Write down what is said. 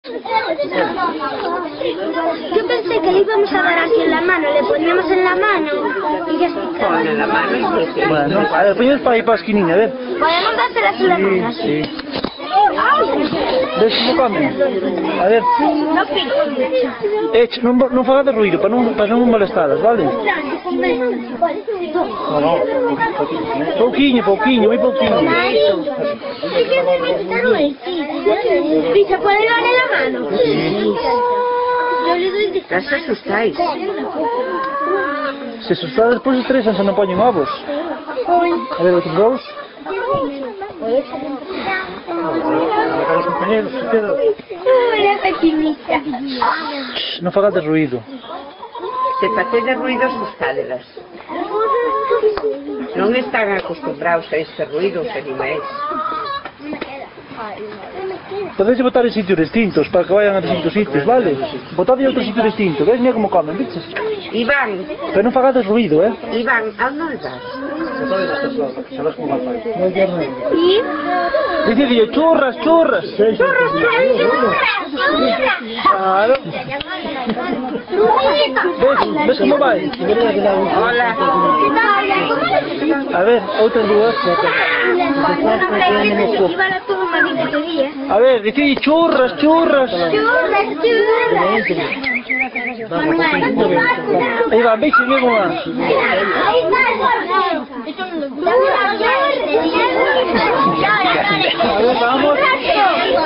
Yo pensé que le íbamos a dar así en la mano, le poníamos en la mano y ya está. Pon en la mano y dice. Bueno, a ver, poñedes para ahí para a esquiniña, a ver. Podemos dárselas en la mano así. Sí. Ves como comen? A ver. No pico. Non fagades ruido, para non molestadas, vale? No. Pouquiño, moi pouquiño. ¿Y se puede dar en la mano? Yo le doy de... Las asustáis. Se asustades, despois estresan, se non poñen ovos. A ver, outros ovos. Os compañeros, Era pequeñita. non fagades ruido. Se facedes ruido asustádelas. Non están acostumbrados a este ruido os animais. Podedes botar en sitios distintos para que vayan a distintos sitios, vale? Botade en outro sitio distinto, ves? Mira como comen, viches? Iván, Pero non fagades ruido, Iván, a onde vas? ¿Y? Dicide, churras. Claro. Ves como vai? Hola. A ver, outras dúas. Iba la turma que día. A ver, dicide, churras. Aí va, veis, mira como va. A ver, vamos.